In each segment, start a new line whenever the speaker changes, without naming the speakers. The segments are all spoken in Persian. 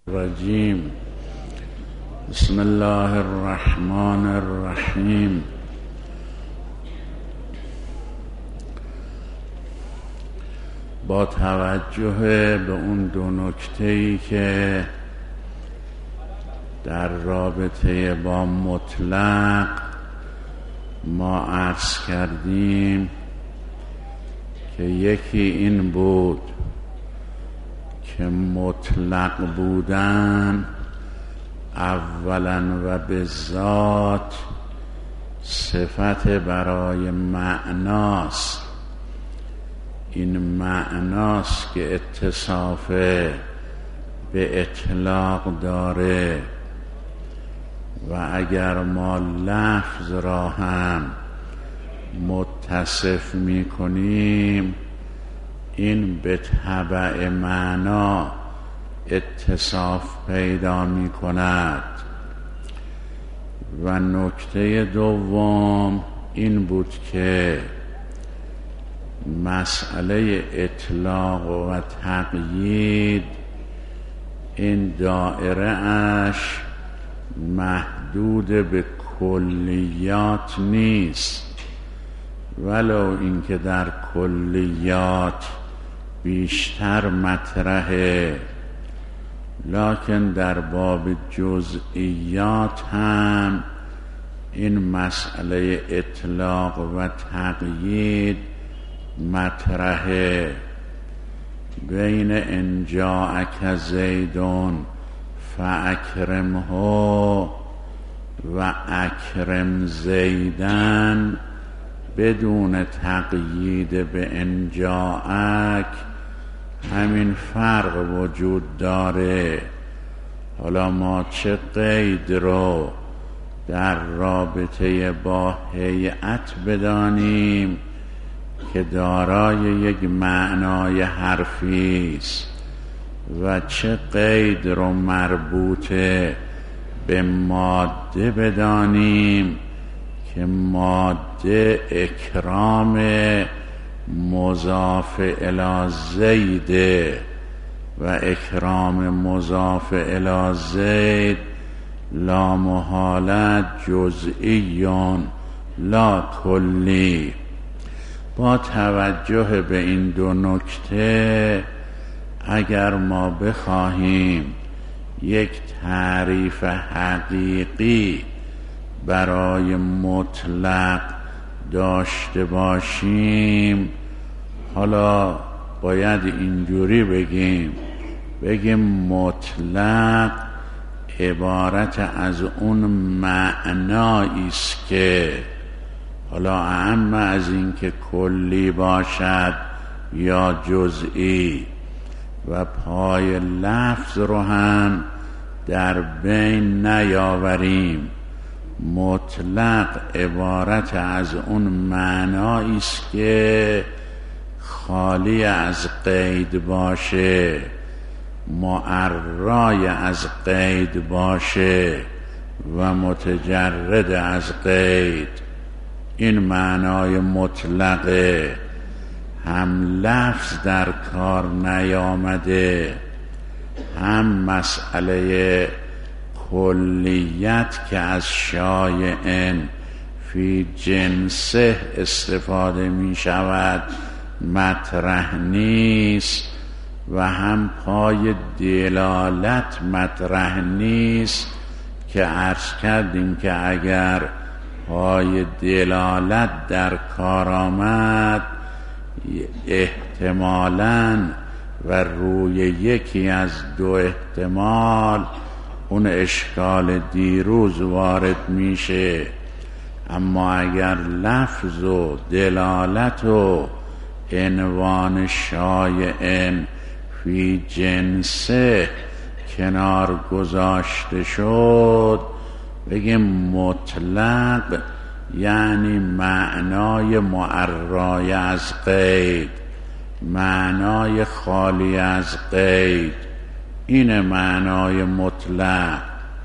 الرجیم. بسم الله الرحمن الرحیم. با توجه به اون دو نکته‌ای که در رابطه با مطلق ما عرض کردیم که یکی این بود که مطلق بودن اولا و به ذات صفت برای معناست. این معناست که اتصاف به اطلاق داره و اگر ما لفظ را هم متصف می کنیم این به تبع معنا اتصاف پیدا می کند. و نکته دوم این بود که مسئله اطلاق و تقیید این دایره اش محدود به کلیات نیست، ولو اینکه در کلیات بیشتر مطرحه، لکن در باب جزئیات هم این مسئله اطلاق و تقیید مطرحه. بین ان جاءک زیدون فاکرمه و اکرم زیدن بدون تقیید به ان جاءک همین فرق وجود داره. حالا ما چه قید رو در رابطه با هیئت بدانیم که دارای یک معنای حرفی است و چه قید رو مربوطه به ماده بدانیم که ماده اکرام مضاف الی زید و اکرام مضاف الی زید لا محالة جزئی لا کلی. با توجه به این دو نکته اگر ما بخواهیم یک تعریف حقیقی برای مطلق داشته باشیم، حالا باید اینجوری بگیم مطلق عبارت از اون معنایی است که حالا اهم از این که کلی باشد یا جزئی، و پای لفظ رو هم در بین نیاوریم. مطلق عبارت از اون معنایی است که خالی از قید باشه، معرای از قید باشه و متجرد از قید. این معنای مطلقه، هم لفظ در کار نیامده، هم مسئله کلیت که از شایع فی جنسه استفاده می شود مطرح نیست، و هم پای دلالت مطرح نیست که عرض کردیم که اگر پای دلالت در کار آمد احتمالاً و روی یکی از دو احتمال اون اشکال دیروز وارد میشه. اما اگر لفظ و دلالت و عنوان شایع فی جنسه کنار گذاشته شد، بگیم مطلق یعنی معنای معرای از قید، معنای خالی از قید، این معنای مطلق.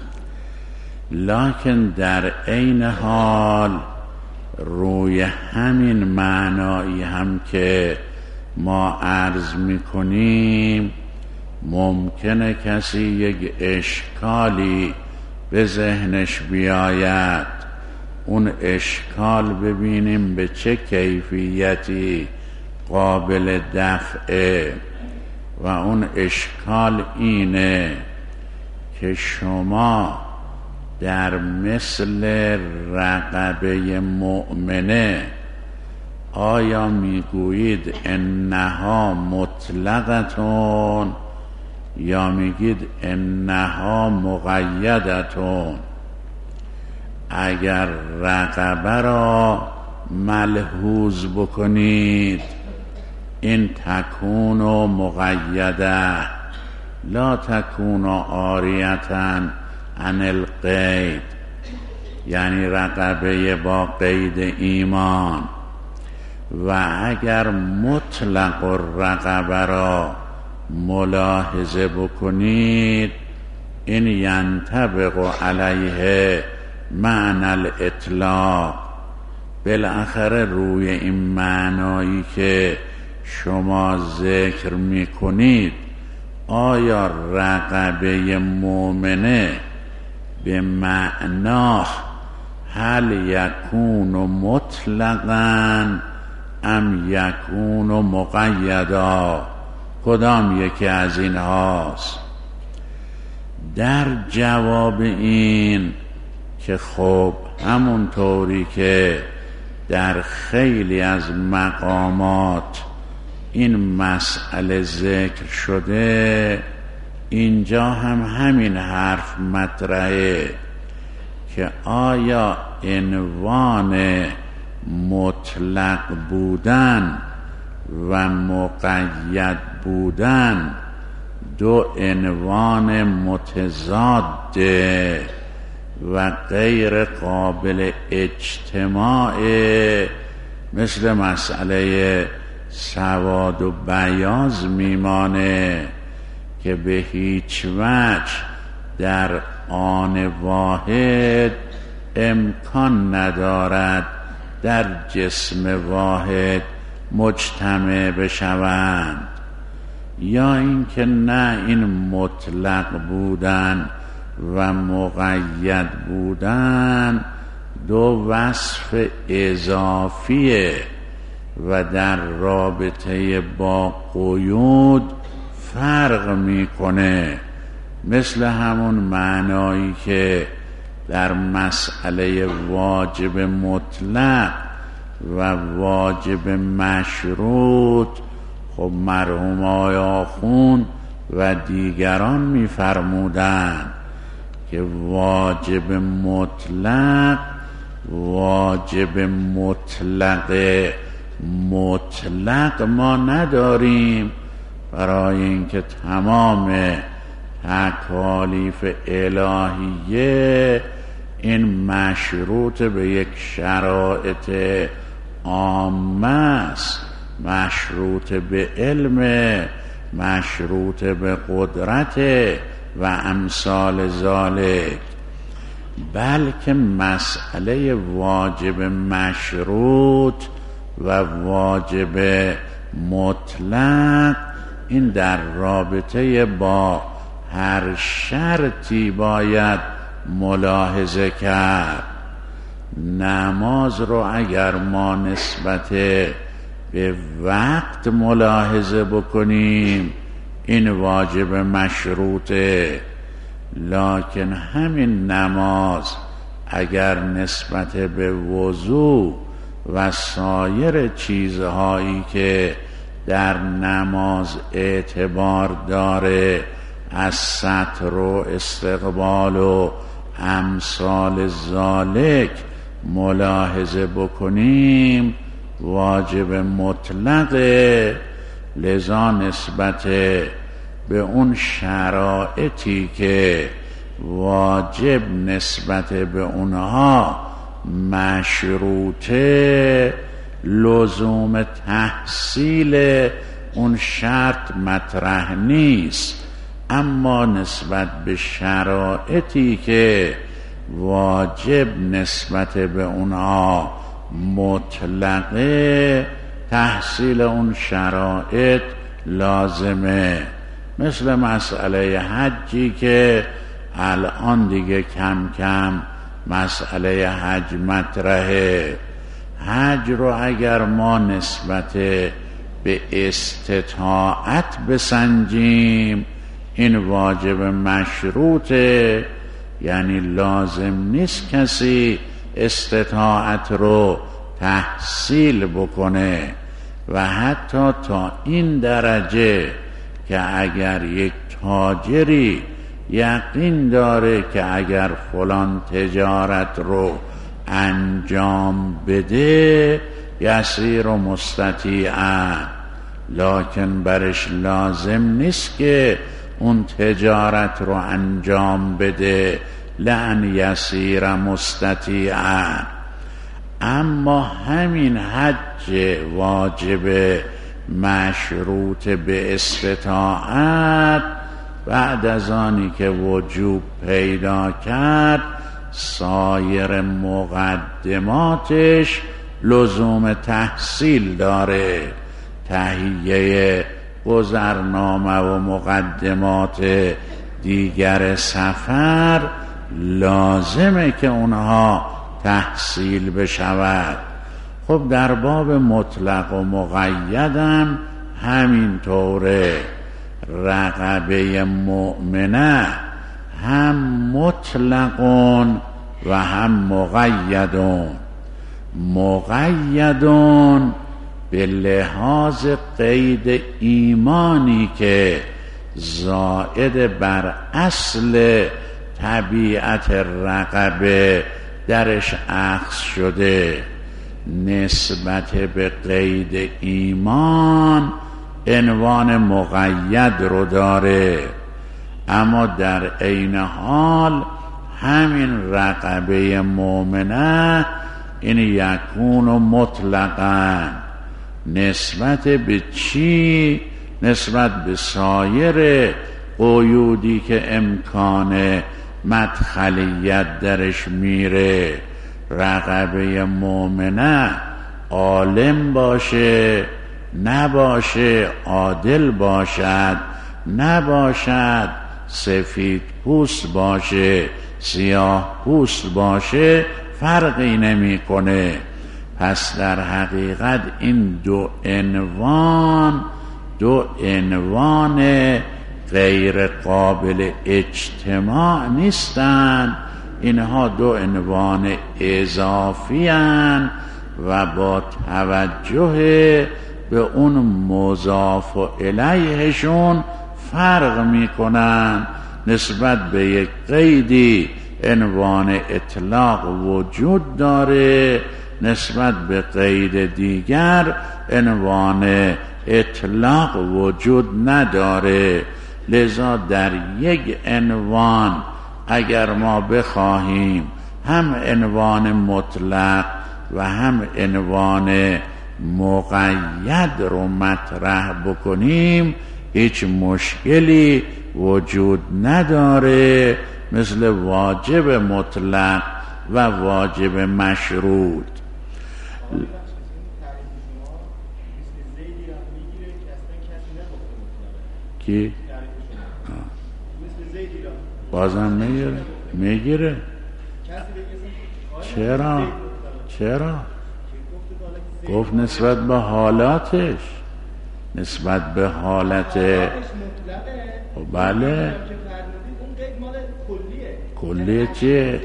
لکن در عین حال روی همین معنایی هم که ما عرض میکنیم ممکنه کسی یک اشکالی به ذهنش بیاید، اون اشکال ببینیم به چه کیفیتی قابل دفعه، و اون اشکال اینه که شما در مثل رقبه مؤمنه آیا میگویید انها مطلقتون یا میگید انها مقیدتون؟ اگر رقبه را ملحوظ بکنید این تکون مقیده لا تکون عاریتا عن القید، یعنی رقبه با قید ایمان. و اگر مطلق الرقبه را ملاحظه بکنید این ینطبق علیه معنی الاطلاق، بالاخره روی این معنایی که شما ذکر میکنید آیا رقبه مؤمنه به معناه هل یکون مطلقاً ام یکون مقیدا، کدام یکی از این هاست؟ در جواب این که خب همونطوری که در خیلی از مقامات این مسئله ذکر شده، اینجا هم همین حرف مطرحه که آیا عنوان مطلق بودن و مقید بودن دو عنوان متضاده و غیر قابل اجتماع، مثل مسئله سواد و بیاض میمانه که به هیچ وجه در آن واحد امکان ندارد در جسم واحد مجتمع بشوند، یا اینکه نه این مطلق بودن و مقید بودن دو وصف اضافیه و در رابطه با قیود فرق میکنه، مثل همون معنایی که در مسئله واجب مطلق و واجب مشروط خب مرحوم آقای آخوند و دیگران می‌فرمودند که واجب مطلق مطلق ما نداریم، برای اینکه تمام تکالیف الهیه این مشروط به یک شرایط عامه است، مشروط به علم، مشروط به قدرت و امثال ذالک، بلکه مسئله واجب مشروط و واجب مطلق این در رابطه با هر شرطی باید ملاحظه کرد. نماز رو اگر ما نسبت به وقت ملاحظه بکنیم این واجب مشروطه، لکن همین نماز اگر نسبت به وضو و سایر چیزهایی که در نماز اعتبار داره از سطر و استقبال و امثال ذالک ملاحظه بکنیم واجب مطلقه، لذا نسبت به اون شرایطی که واجب نسبت به اونها مشروطه لزوم تحصیل اون شرط مطرح نیست، اما نسبت به شرایطی که واجب نسبت به اونها مطلقه تحصیل اون شرایط لازمه. مثل مسئله حجی که الان دیگه کم کم مسئله حج مطرحه. حج رو اگر ما نسبت به استطاعت بسنجیم این واجب مشروطه، یعنی لازم نیست کسی استطاعت رو تحصیل بکنه و حتی تا این درجه که اگر یک تاجری یقین داره که اگر فلان تجارت رو انجام بده یسیر و مستطیعا، لکن برش لازم نیست که اون تجارت رو انجام بده لأن یسیر مستطیعا. اما همین حج واجب مشروط به استطاعت بعد از آنی که وجوب پیدا کرد سایر مقدماتش لزوم تحصیل داره. تهیه گذرنامه و مقدمات دیگر سفر لازمه که اونها تحصیل بشود. خب در باب مطلق و مقیدم همین طوره. رقبه مؤمنه هم مطلقون و هم مقیدون. مقیدون به لحاظ قید ایمانی که زائد بر اصل طبیعت رقبه درش اخذ شده، نسبت به قید ایمان عنوان مقید رو داره. اما در عین حال همین رقبه مؤمنه این یکون مطلقاً نسبت به چی؟ نسبت به سایر قیودی که امکان مدخلیت درش میره. رقبه مؤمنه عالم باشه نباشه، عادل باشد نباشد، سفید پوست باشه سیاه پوست باشه، فرقی نمیکنه. پس در حقیقت این دو عنوان غیر قابل اجتماع نیستند. اینها دو عنوان اضافی هستند و با توجه به اون مضاف الیهشون فرق میکنن. نسبت به یک قیدی عنوان اطلاق وجود داره، نسبت به قید دیگر عنوان اطلاق وجود نداره. لذا در یک عنوان اگر ما بخواهیم هم عنوان مطلق و هم عنوان مقید رو مطرح بکنیم هیچ مشکلی وجود نداره، مثل واجب مطلق و واجب مشروط. کی؟ بازم میگیره؟ چرا؟ گفت نسبت به حالاتش، نسبت به حالت. بله کلیه چیه؟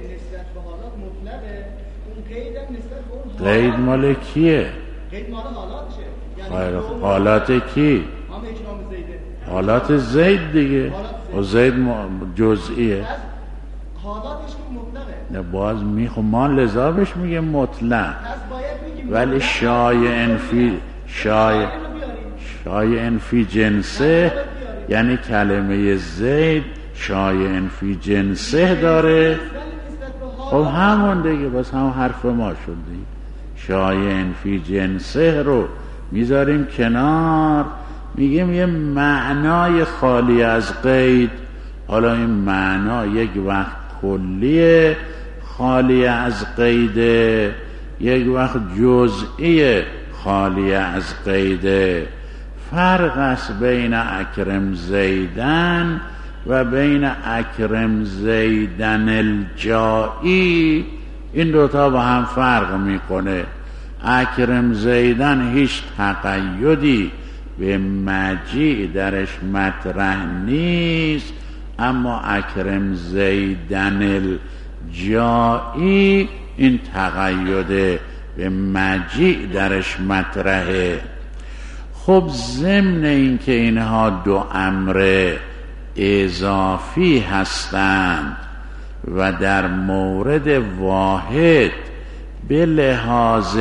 قید مال کیه؟
قید مال حالاتشه.
حالات کی؟ حالات زید دیگه. و زید جزئیه.
حالاتش که مطلقه.
باز ما لذا بهش میگه مطلق. ولی شایع فی جنسه، یعنی کلمه زید شایع فی جنسه داره. خب همون دیگه، بس هم حرف ما شد دیگه. شایع فی جنسه رو میذاریم کنار، میگیم یه معنای خالی از قید. حالا این معنا یک وقت کلیه خالی از قیده، یک وقت جزئی خالی از قیده. فرق است بین اکرم زیدن و بین اکرم زیدن الجائی. این دوتا با هم فرق میکنه. اکرم زیدن هیچ تقیدی به مجیع درش مطرح نیست، اما اکرم زیدن الجائی این تقید به مجیع درش مطرحه. خب ضمن این که اینها دو امر اضافی هستند و در مورد واحد به لحاظ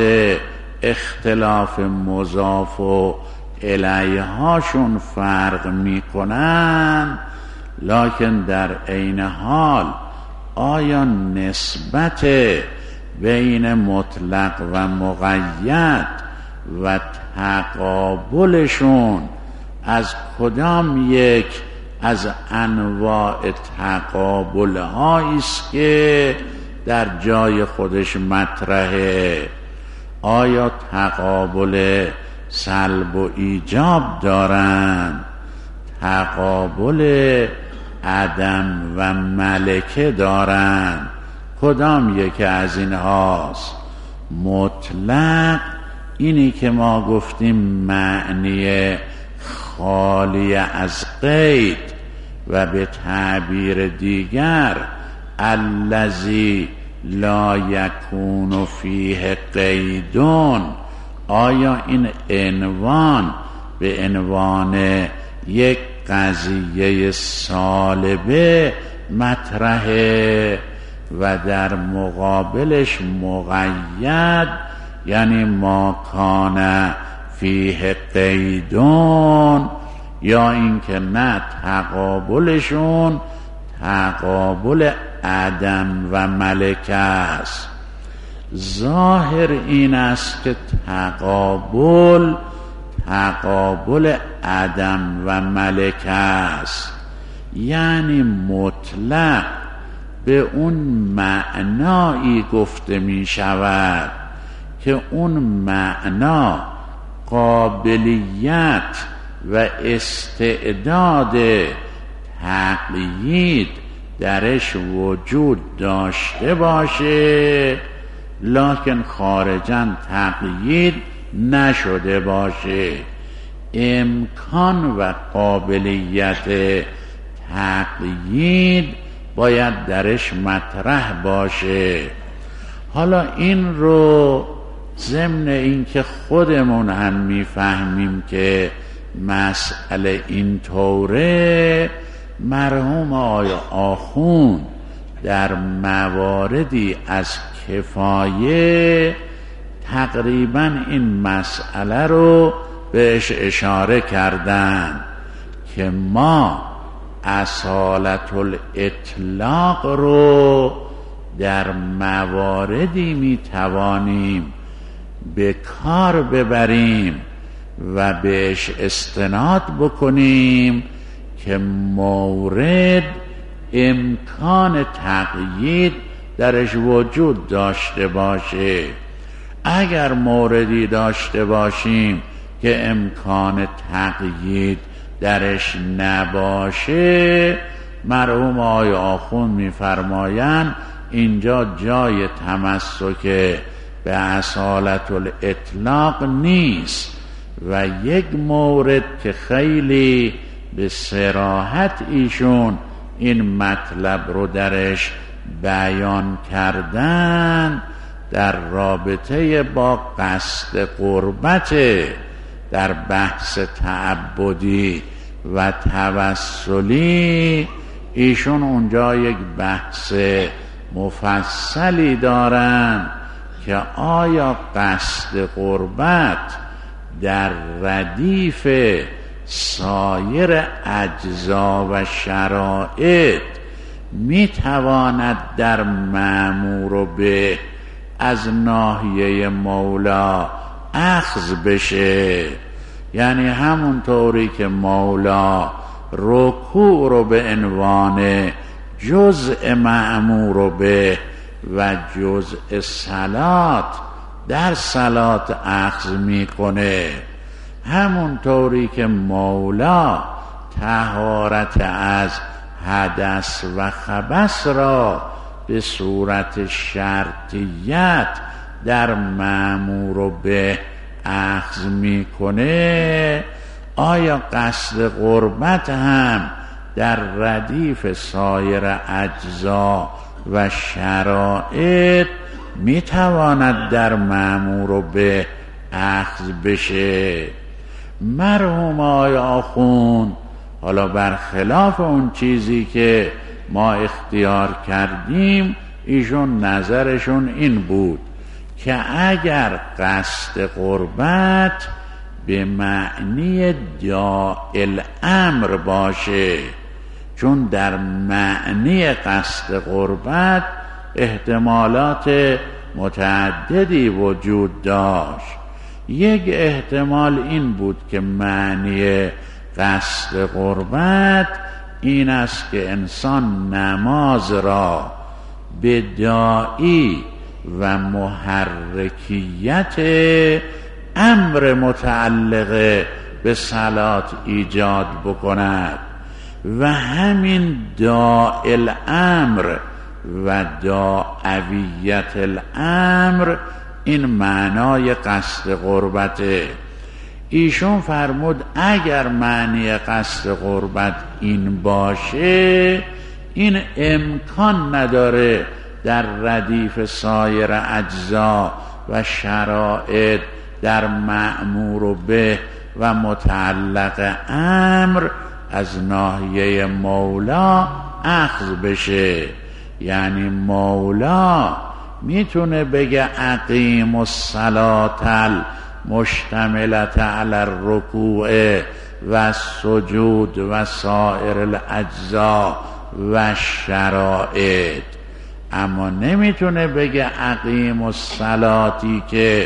اختلاف مضاف و الیهاشون فرق میکنن، لکن در عین حال آیا نسبت بین مطلق و مقید و تقابلشون از کدام یک از انواع تقابل هایی است که در جای خودش مطرحه؟ آیا تقابل سلب و ایجاب دارند، تقابل عدم و ملکه دارند؟ کدام یکی از این هاست؟ مطلق اینی که ما گفتیم معنی خالی از قید و به تعبیر دیگر الذی لا یکون فیه قیدون. آیا این عنوان به عنوان یک قضیه سالبه مطرحه و در مقابلش مقید، یعنی ما کان فیه قیدون، یا اینکه نه تقابلشون تقابل عدم و ملکه است؟ ظاهر این است که تقابل عدم و ملکه است، یعنی مطلق به اون معنایی گفته می شود که اون معنا قابلیت و استعداد تقیید درش وجود داشته باشه، لکن خارجاً تقیید نشده باشه. امکان و قابلیت تقیید باید درش مطرح باشه. حالا این رو ضمن این که خودمون هم میفهمیم که مسئله این طوره، مرحوم آقای آخوند در مواردی از کفایه تقریبا این مسئله رو بهش اشاره کردن که ما اصالت الاطلاق رو در مواردی میتوانیم به کار ببریم و بهش استناد بکنیم که مورد امکان تقیید درش وجود داشته باشه. اگر موردی داشته باشیم که امکان تقیید درش نباشه، مرحوم آقای آخوند میفرمایند اینجا جای تمسک به اصالت الاطلاق نیست و یک مورد که خیلی به صراحت ایشون این مطلب رو درش بیان کردن در رابطه با قصد قربت، در بحث تعبدی و توسلی ایشون اونجا یک بحث مفصلی دارن که آیا قصد قربت در ردیف سایر اجزا و شرایط میتواند در مأمور به از ناحیه مولا اخذ بشه، یعنی همونطوری که مولا رکوع رو به عنوان جزء مأمور به و جزء صلات در صلات اخذ میکنه، همون طوری که مولا طهارت از حدث و خبث را به صورت شرطیت در مأمور به اخذ میکنه، آیا قصد قربت هم در ردیف سایر اجزا و شرایط میتواند در مأمور به اخذ بشه؟ مرحوم آقای آخوند حالا برخلاف اون چیزی که ما اختیار کردیم، ایشون نظرشون این بود که اگر قصد قربت به معنی داعی الامر باشه، چون در معنی قصد قربت احتمالات متعددی وجود داشت. یک احتمال این بود که معنی قصد قربت این است که انسان نماز را به داعی و محرکیت امر متعلق به صلات ایجاد بکند و همین داعی الامر و داعویت الامر این معنای قصد قربته. ایشون فرمود اگر معنی قصد قربت این باشه، این امکان نداره در ردیف سایر اجزا و شرایط در مأمور به و متعلق امر از ناحیه مولا اخذ بشه. یعنی مولا میتونه بگه اقیم الصلاة المشتملة علی الرکوع و سجود و سایر الاجزا و شرایط، اما نمیتونه بگه اقیم الصلاتی که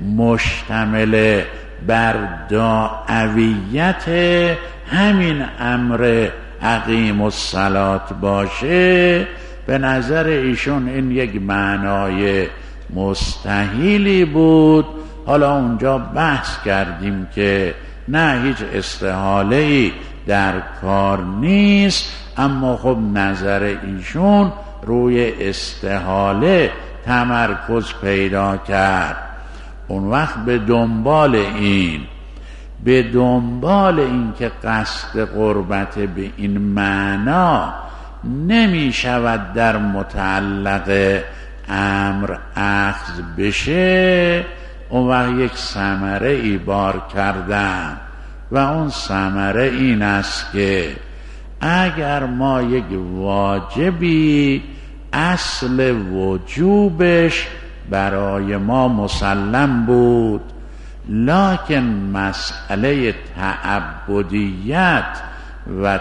مشتمل بر داعویت همین امر اقیم الصلاة باشه. به نظر ایشون این یک معنای مستحیلی بود. حالا اونجا بحث کردیم که نه، هیچ استحاله‌ای در کار نیست، اما خب نظر ایشون روی استحاله تمرکز پیدا کرد. اون وقت به دنبال این که قصد قربت به این معنا نمی شود در متعلق امر اخذ بشه، اون وقت یک ثمره ای بار کردم و اون ثمره این است که اگر ما یک واجبی اصل وجوبش برای ما مسلم بود، لکن مسئله تعبدیت و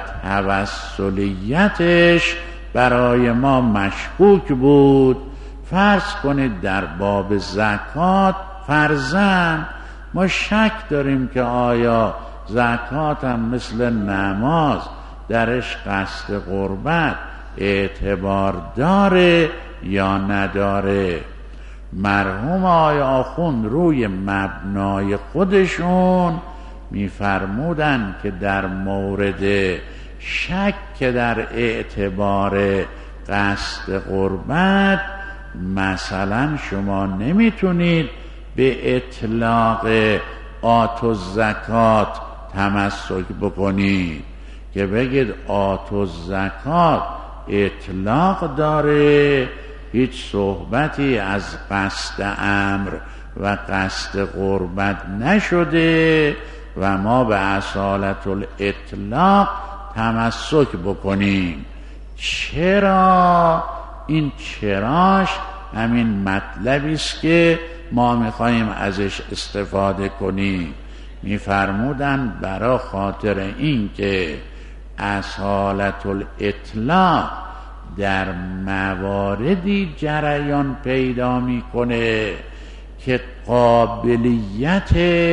توسلیتش برای ما مشکوک بود. فرض کنید در باب زکات فرضاً ما شک داریم که آیا زکات هم مثل نماز درش قصد قربت اعتبار داره یا نداره. مرحوم آقای آخوند روی مبنای خودشون میفرمودن که در مورد شک در اعتبار قصد قربت مثلا شما نمیتونید به اطلاق آتو زکات تمسک بکنید که بگید آتو زکات اطلاق داره، هیچ صحبتی از قصد امر و قصد قربت نشده و ما به اصالت الاطلاق تمسک بکنیم. چرا؟ این چراش همین مطلبی است که ما میخواییم ازش استفاده کنیم. میفرمودن برای خاطر این که اصالت الاطلاق در مواردی جریان پیدا میکنه که قابلیت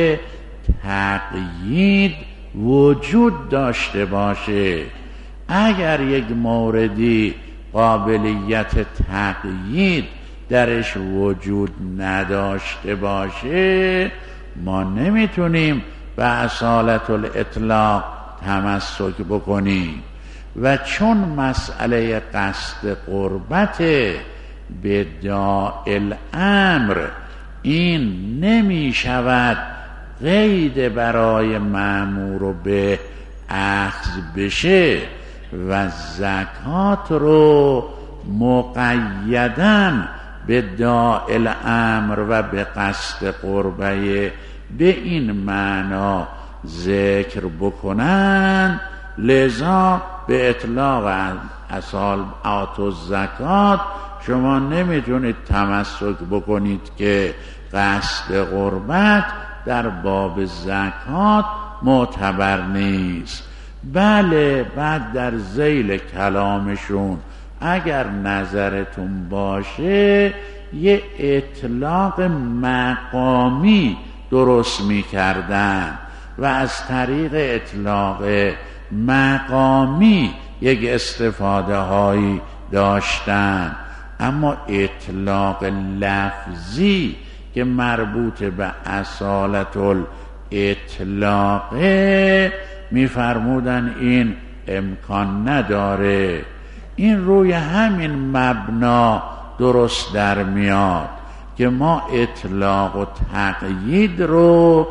تقیید وجود داشته باشه. اگر یک موردی قابلیت تقیید درش وجود نداشته باشه، ما نمیتونیم به اصالت الاطلاق تمسک بکنیم. و چون مسئله قصد قربت به داعی امر این نمی شود قید برای مأمور به اخذ بشه و زکات رو مقیداً به داعی امر و به قصد قربه به این معنا ذکر بکنن، لذا به اطلاق اصال آتو زکات شما نمیتونید تمسک بکنید که قصد قربت در باب زکات معتبر نیست. بله، بعد در ذیل کلامشون اگر نظرتون باشه یه اطلاق مقامی درست میکردن و از طریق اطلاق مقامی یک استفاده هایی داشتن، اما اطلاق لفظی که مربوط به اصالت الاطلاقه میفرمودن این امکان نداره. این روی همین مبنا درست در میاد که ما اطلاق و تقیید رو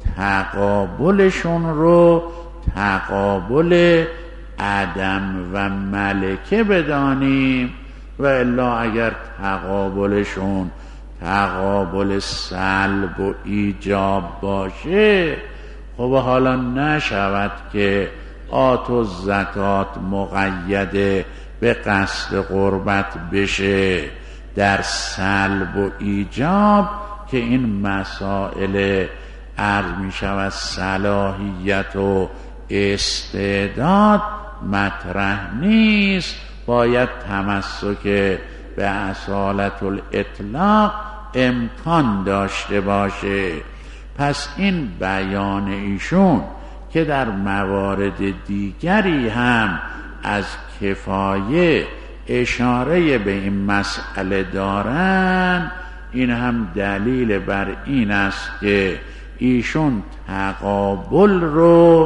تقابلشون رو تقابل عدم و ملکه بدانیم، و الا اگر تقابلشون تقابل سلب و ایجاب باشه خب حالا نشود که آتو زکات مقیده به قصد قربت بشه در سلب و ایجاب که این مسائل عرض می شود صلاحیت و استعداد مطرح نیست، باید تمسک به اصالت الاطلاق امکان داشته باشه. پس این بیان ایشون که در موارد دیگری هم از کفایه اشاره به این مسئله دارن، این هم دلیل بر این است که ایشون تقابل رو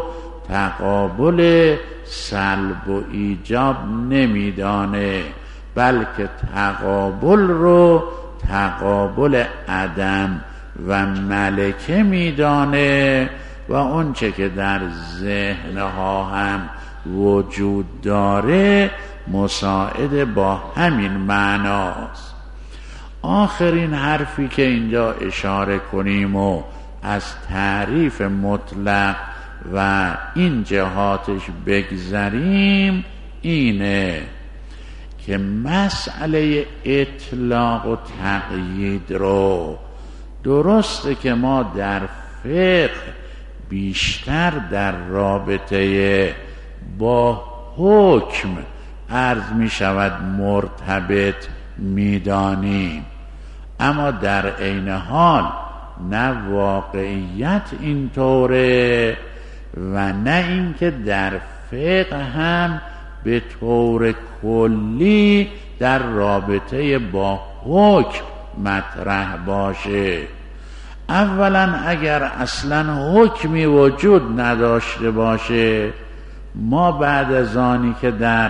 تقابل سلب و ایجاب نمیدانه، بلکه تقابل رو تقابل عدم و ملکه میدانه و اون چه که در ذهنها هم وجود داره مساعد با همین معناست. آخرین حرفی که اینجا اشاره کنیم و از تعریف مطلق و این جهاتش بگذریم اینه که مسئله اطلاق و تقیید رو درسته که ما در فقه بیشتر در رابطه با حکم عرض می شود مرتبط می دانیم، اما در عین حال نه واقعیت اینطوره و نه اینکه در فقه هم به طور کلی در رابطه با حکم مطرح باشه. اولا اگر اصلا حکمی وجود نداشته باشه، ما بعد از آنی که در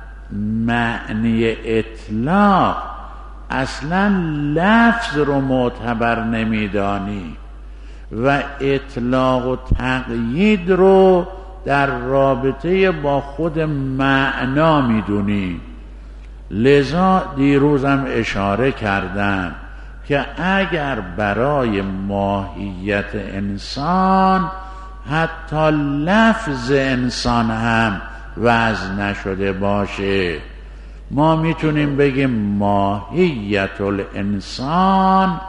معنی اطلاق اصلا لفظ رو معتبر نمیدانی و اطلاق و تقیید رو در رابطه با خود معنا میدونی. لذا دیروزم اشاره کردم که اگر برای ماهیت انسان حتی لفظ انسان هم وضع نشده باشه، ما میتونیم بگیم ماهیت الانسان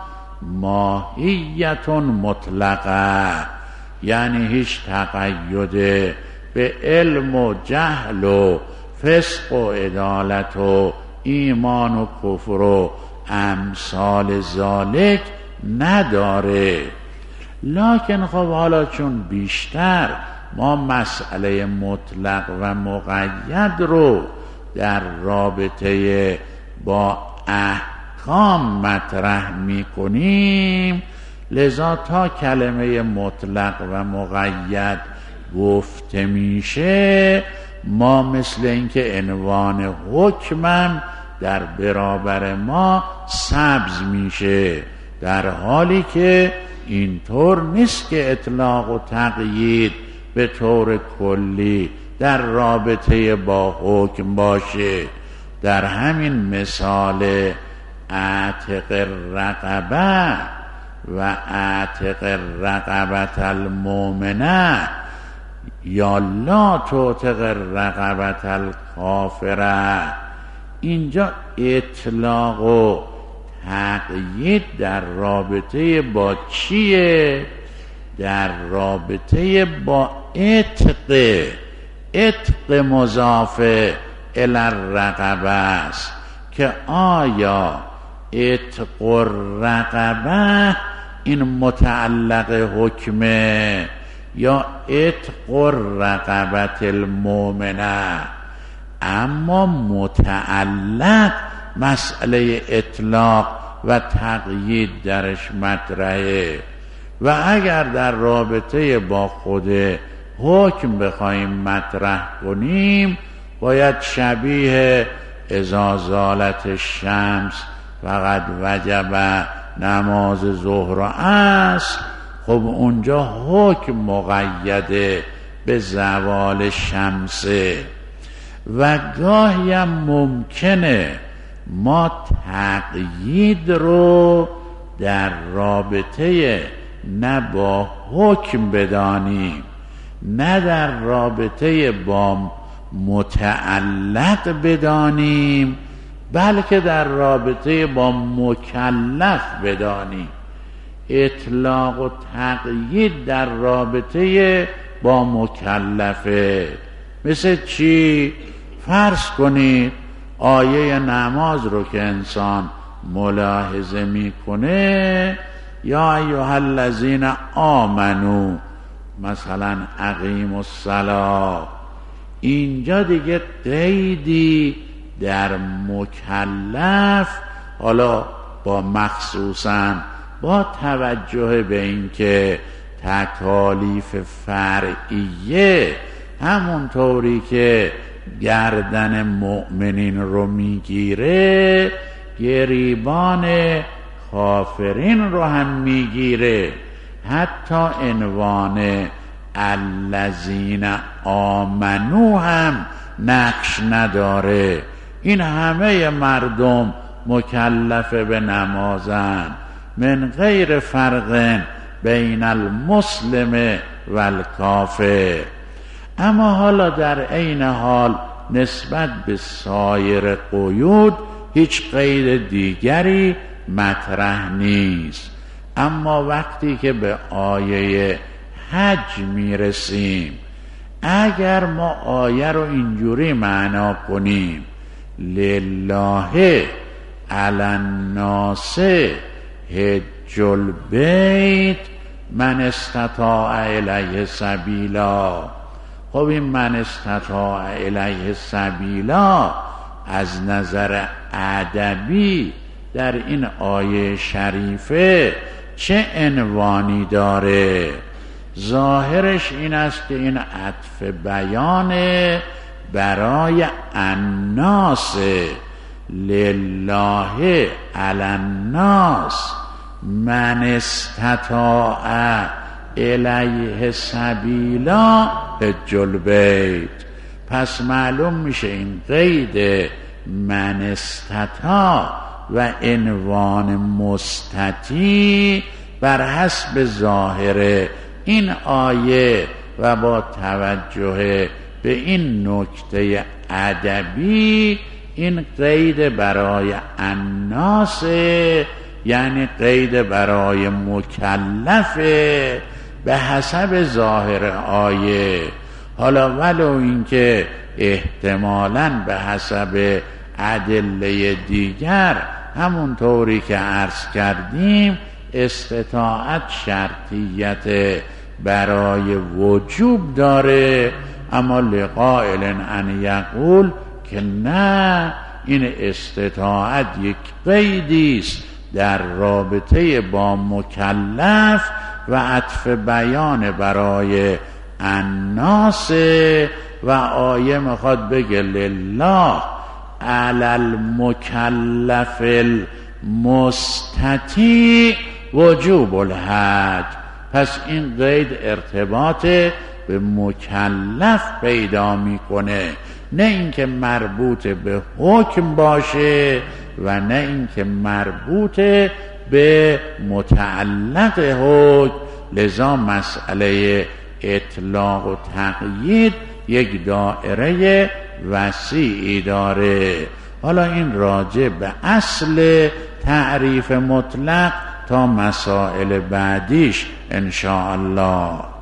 ماهیت مطلقه، یعنی هیچ تقید به علم و جهل و فسق و عدالت و ایمان و کفر و امثال ذالک نداره. لکن خب حالا چون بیشتر ما مسئله مطلق و مقید رو در رابطه با احکام مطرح می کنیم، لذا تا کلمه مطلق و مقید گفته میشه، ما مثل اینکه عنوان حکمم در برابر ما سبز میشه، در حالی که اینطور نیست که اطلاق و تقیید به طور کلی در رابطه با حکم باشه. در همین مثال اعتق الرقبه و اعتق الرقبة المؤمنه یا لا تعتق الرقبة الکافره، اینجا اطلاق و تقیید در رابطه با چیه؟ در رابطه با عتق. عتق مضاف الی الرقبه است که آیا عتق الرقبه این متعلق حکمه یا عتق الرقبة المؤمنه؟ اما متعلق مسئله اطلاق و تقیید درش مطرحه و اگر در رابطه با خود حکم بخوایم مطرح کنیم باید شبیه اذا زالت الشمس فقد وجب نماز ظهر و عصر. خب اونجا حکم مقیده به زوال شمسه و گاهی هم ممکنه ما تقیید رو در رابطه نه با حکم بدانیم نه در رابطه با متعلق بدانیم، بلکه در رابطه با مکلف بدانیم. اطلاق و تقیید در رابطه با مکلفه. مثل چی؟ فرض کنید آیه نماز رو که انسان ملاحظه میکنه، یا ایها الذین آمنو مثلا اقیموا الصلاة، اینجا دیگه قیدی در مکلف، حالا با مخصوصا با توجه به اینکه تکالیف فرعیه همونطوری که گردن مؤمنین رو میگیره گریبان کافرین رو هم میگیره، حتی عنوان الذین آمنو هم نقش نداره. این همه مردم مکلف به نمازن من غیر فرق بین المسلم و الکافر. اما حالا در عین حال نسبت به سایر قیود هیچ قید دیگری مطرح نیست. اما وقتی که به آیه حج میرسیم، اگر ما آیه رو اینجوری معنا کنیم لله علی الناس حج البیت من استطاع الیه سبیلا، خب این من استطاع الیه سبیلا از نظر ادبی در این آیه شریفه چه عنوانی داره؟ ظاهرش این است که این عطف بیانه برای الناس، لله علی الناس من استطاع الیه سبیلا حج البیت. پس معلوم میشه این قید من استطاع و عنوان مستطیع بر حسب ظاهر این آیه و با توجه به این نکته ادبی این قید برای الناس، یعنی قید برای مکلفه به حسب ظاهر آیه. حالا ولو اینکه احتمالاً به حسب ادله دیگر همونطوری که عرض کردیم استطاعت شرطیت برای وجوب داره، اما لقائل ان یقول که نه، این استطاعت یک قیدی است در رابطه با مکلف و عطف بیان برای الناس و آیه میخواد بگه لله علی المکلف المستطیع وجوب الحج. پس این قید ارتباط به مکلف پیدا میکنه، نه اینکه مربوط به حکم باشه و نه اینکه مربوط به متعلق حکم. لذا مسئله اطلاق و تقیید یک دایره وسیعی داره. حالا این راجع به اصل تعریف مطلق تا مسائل بعدیش ان شاء الله.